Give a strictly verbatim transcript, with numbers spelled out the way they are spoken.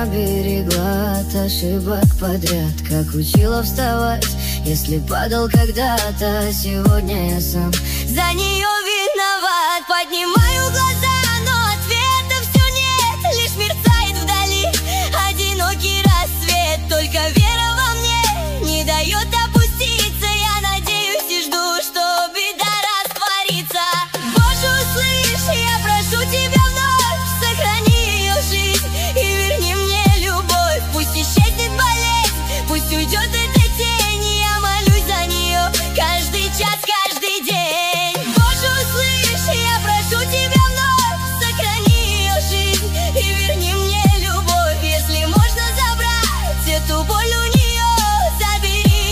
она берегла от ошибок подряд, как учила вставать, если падал когда-то. Сегодня я сам за нее виноват. Поднимаю глаза